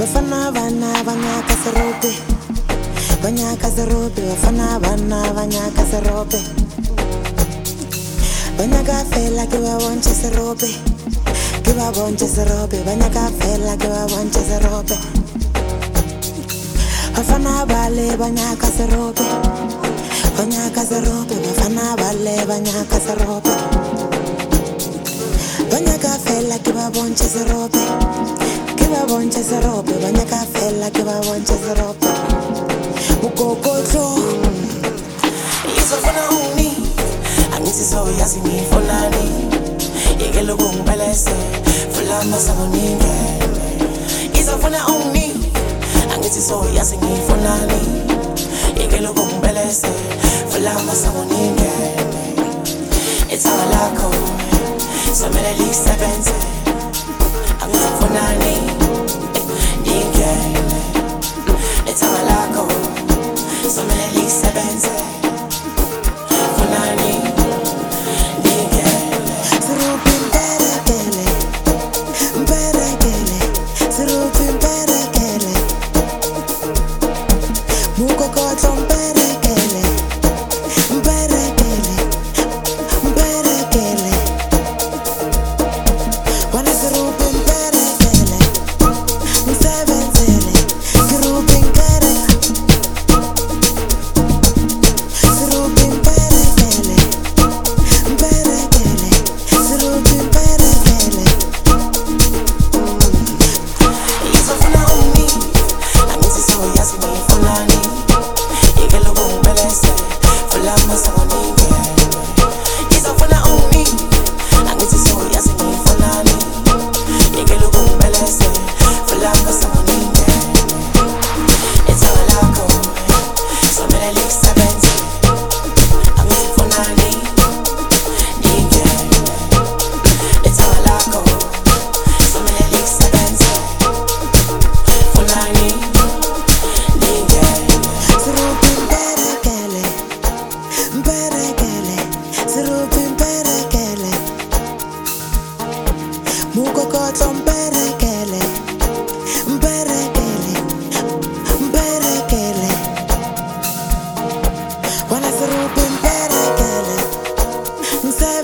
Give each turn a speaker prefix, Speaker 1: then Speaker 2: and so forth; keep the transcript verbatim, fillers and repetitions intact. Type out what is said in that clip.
Speaker 1: Bafana bana banyaka serope, banyaka serope. Bafana bana banyaka serope, banyaka fela ke ba bonche serope, ke ba bonche serope. Banyaka fela ke ba bonche serope. Bafana bale banyaka serope, banyaka serope. Bafana bale banyaka serope, banyaka fela ke ba bonche serope, ke ba bonche serope. Banyaka fela ke ba bonche serope. Ukokotlo izofuna uni angithi so yazi ngifonani yekelo kungibelese fulama saboninge izofuna uni angithi so yazi ngifonani yekelo kungibelese fulama saboninge it's all lako so mele lisebenze angithi fonani ninge it's all lako so mele lisebenze fonani ninge serope mperekele mperekele serope mperekele mukokotlo mperekele mperekele mperekele wana serope mperekele msebenzele serope nkere serope mperekele mperekele serope mperekele izofuna uni angithi so yazi ngifonani yekelo kungibelese fulama saboninge izofuna uni angithi so yazi ngifonani yekelo kungibelese fulama saboninge it's all lako so mele lisebenze angithi fonani ninge it's all lako so mele lisebenze fonani ninge serope mperekele mperekele serope mperekele mukokotlo mperekele mperekele mperekele wana serope mperekele mse